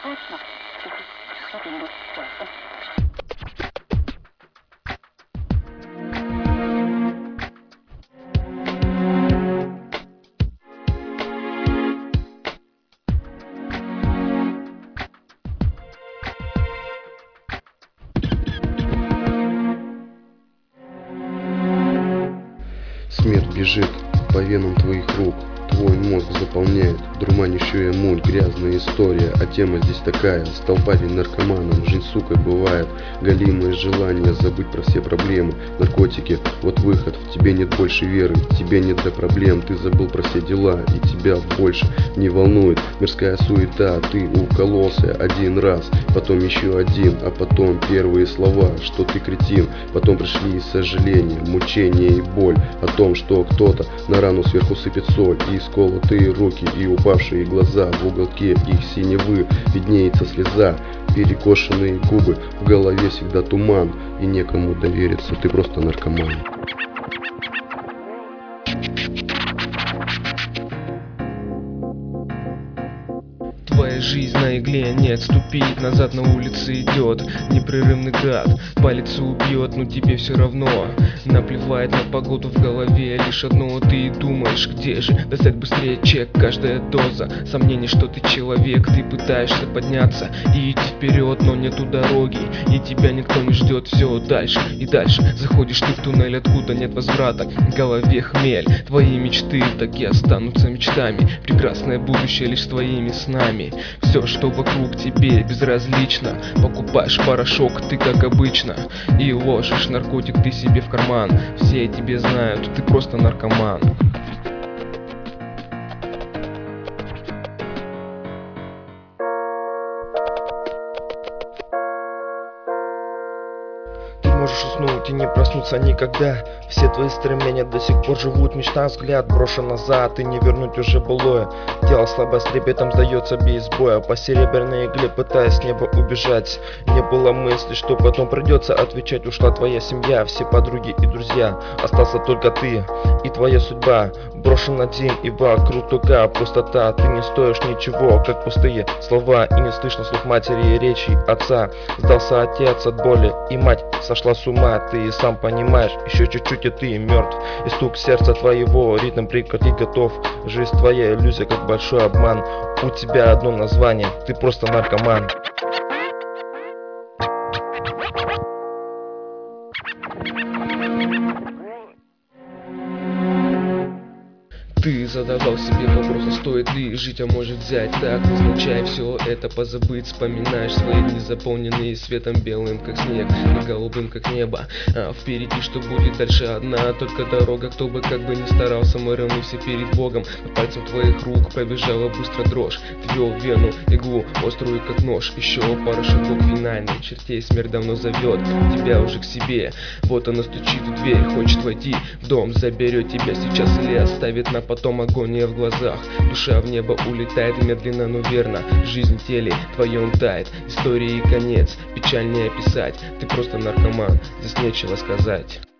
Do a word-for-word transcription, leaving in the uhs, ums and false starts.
точно. Что ты не будешь делать? Смерть бежит по венам твоих рук, твой мозг заполняет дурманящая муть, грязная история, а тема здесь такая: стал парень наркоманом, жизнь сукой бывает, галимое желание забыть про все проблемы, наркотики, вот выход, в тебе нет больше веры, тебе нет до проблем, ты забыл про все дела, и тебя больше не волнует мирская суета, ты укололся один раз, потом еще один, а потом первые слова, что ты кретин, потом пришли сожаления, мучения и боль о том, что кто-то на рану сверху сыпет соль, и сколотые руки, и упавшие глаза, в уголке их синевы виднеется слеза, перекошенные губы, в голове всегда туман, и некому довериться, ты просто наркоман. Твоя жизнь на игле, не отступить, назад на улице идет непрерывный град, по лицу бьет, но тебе все равно наплевать на погоду, в голове лишь одно, ты думаешь, где же достать быстрее чек, каждая доза сомнений, что ты человек, ты пытаешься подняться и идти вперед, но нету дороги, и тебя никто не ждет, все дальше и дальше, заходишь ты в туннель, откуда нет возврата, в голове хмель, твои мечты так и останутся мечтами, прекрасное будущее лишь с твоими снами. Все, что вокруг тебе безразлично, покупаешь порошок ты как обычно и ложишь наркотик ты себе в карман. Все тебе знают, ты просто наркоман. Можешь уснуть и не проснуться никогда. Все твои стремления до сих пор живут, мечта, взгляд брошен назад, и не вернуть уже былое. Тело слабо с трепетом сдается без боя, по серебряной игле пытаясь с неба убежать. Не было мысли, что потом придется отвечать. Ушла твоя семья, все подруги и друзья, остался только ты и твоя судьба. Брошен один и вокруг только пустота. Ты не стоишь ничего, как пустые слова, и не слышно слов матери и речи отца. Сдался отец от боли, и мать сошла с ума. Ты и сам понимаешь, еще чуть-чуть и ты мертв. И стук сердца твоего ритм прекратить готов. Жизнь твоя иллюзия, как большой обман. У тебя одно название, ты просто наркоман. Ты задавал себе вопрос, а стоит ли жить, а может взять так, назначай все это позабыть. Вспоминаешь свои дни, заполненные светом белым, как снег, и голубым, как небо. А впереди что будет дальше одна только дорога. Кто бы как бы ни старался, мы равны все перед Богом. По пальцам твоих рук пробежала быстро дрожь. Ты вел вену, иглу, острую как нож. Еще пара шагов финальных чертей, смерть давно зовет тебя уже к себе. Вот она стучит в дверь, хочет войти в дом, заберет тебя сейчас или оставит на потом. Потом агония в глазах, душа в небо улетает медленно, но верно. Жизнь в теле твоем тает, истории конец, печаль не описать. Ты просто наркоман, здесь нечего сказать.